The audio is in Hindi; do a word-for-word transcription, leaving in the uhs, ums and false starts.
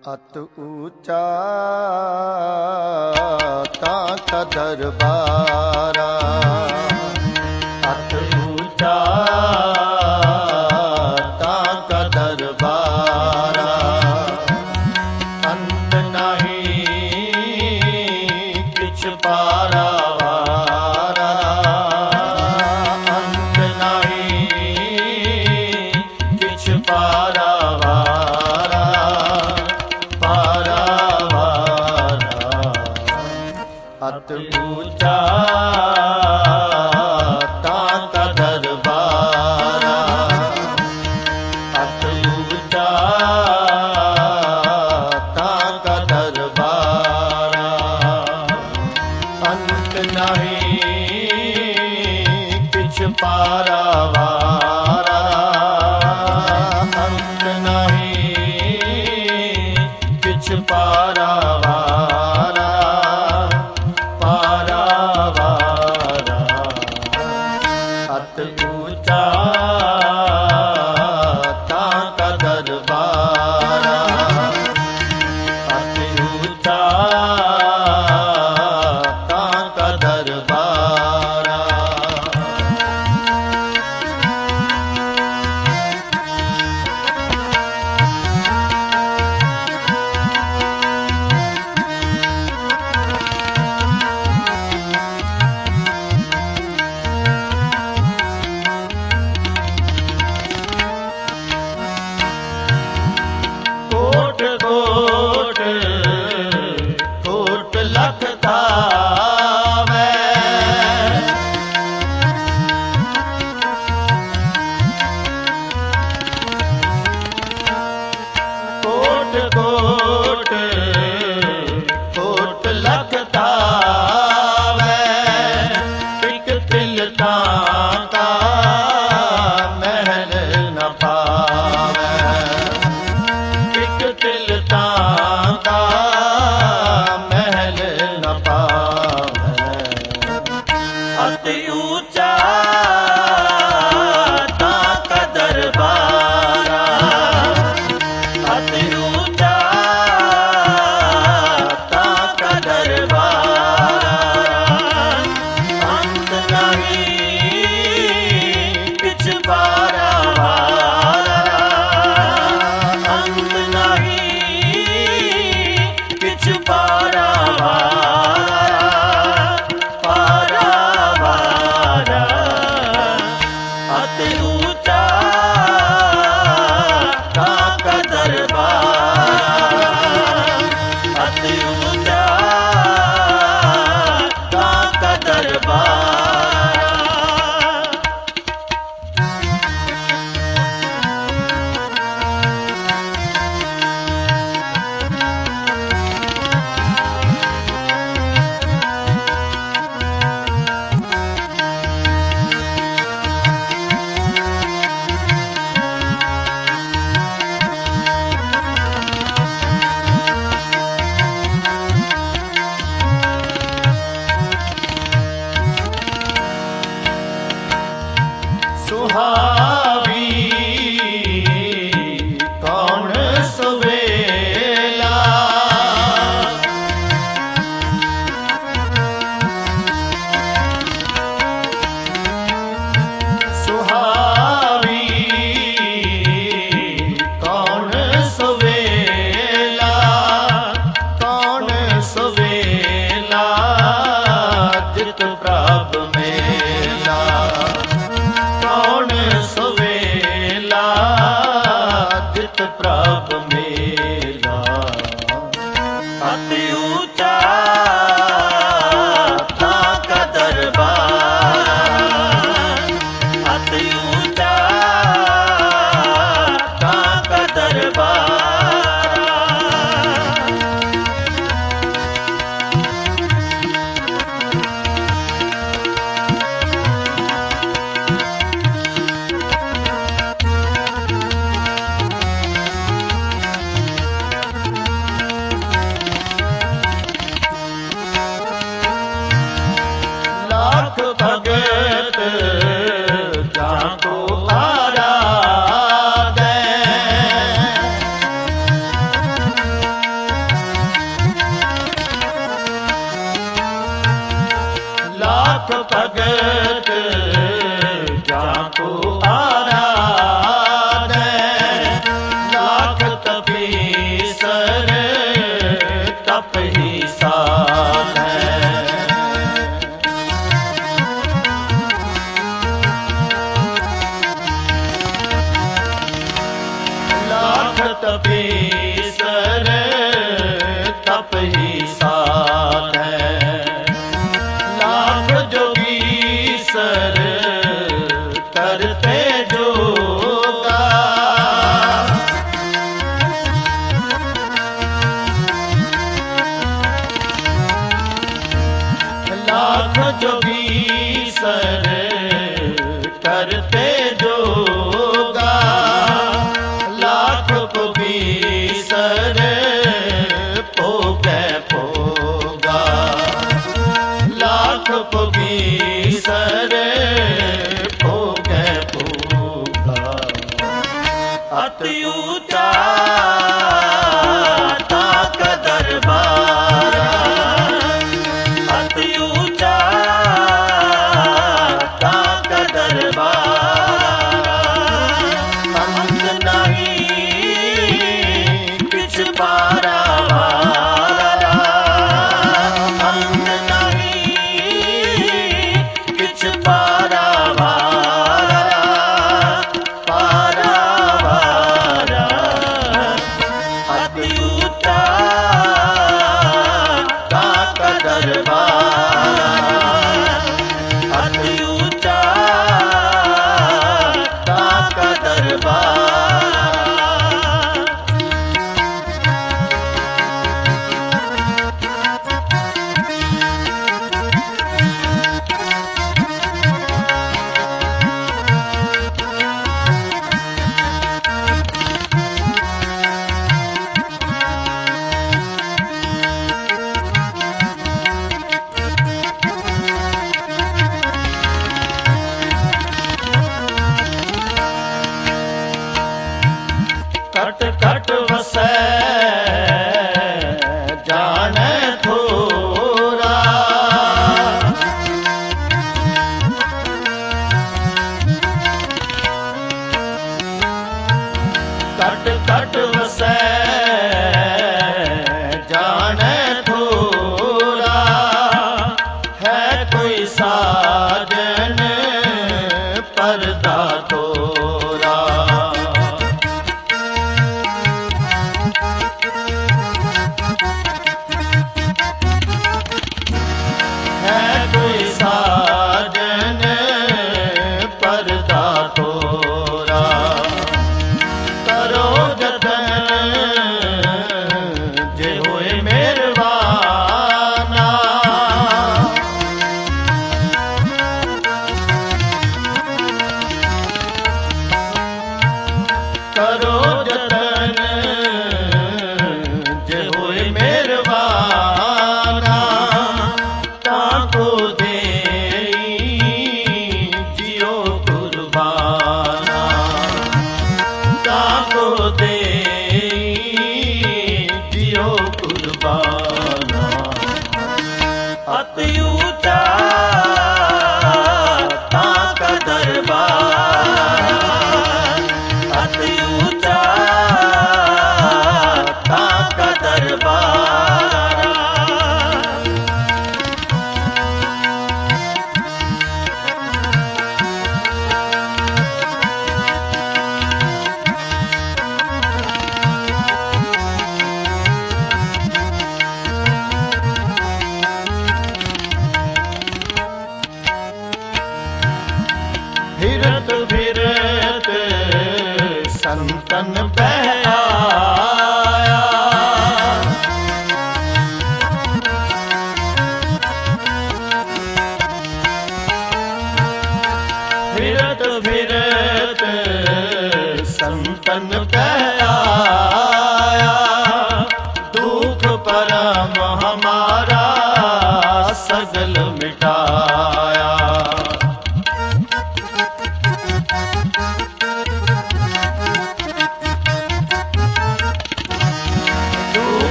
अत ऊंचा ताका दरबारा, अत ऊंचा ताका दरबारा। अंत नहीं किछ पारा वारा, अंत नहीं किछ पारा वारा, पारा वारा। अत ऊंचा ताका दरबारा, अत ऊंचा ताका दरबारा। अंत नहीं किछ पारा वारा, अंत नहीं किछ पारा वारा, पारा वारा। अत ऊंचा ताका दरबारा, अत ऊंचा ताका दरबारा। कोट कोट कोट लख थावे, कोट कोट कोट लख थावे। एक तिल ताका महल न पावे, एक तिल ताका महल न पावे। अति ऊंचा ताका दरबारा, अति ऊंचा जाको आराधे लाख तपीसर तप ही साधे। लाख तपीसर तप ही साधे लाख जोगीसर करते जोगा। लाख जोगीसर करते जोगा लाख जोगीसर पोगे पोगा। लाख जोगीसर पोगे पोगा। अति ऊंचा ताक दरबार अति ऊंचा ताक दरबार अंत नहीं किछ पारावार अंत नहीं किछ पारावार पारावार। अति ऊंचा ताक दरबार अति ऊंचा ताक दरबार। कट कट वसै जाने थोरा कट कट वसै जाने थोरा है कोई साजन पर्दा तोरा। है कोई साजन पर्दा तोरा। करो जतन जे होए मेहरबाना। करो जतन जे होए मेहरबाना। ताको दे जियो कुर्बाना ताको दे जियो कुर्बाना। अति ऊंचा ताक दरबार अति ऊंचा ताक दरबार। फिरत फिरत संतन बह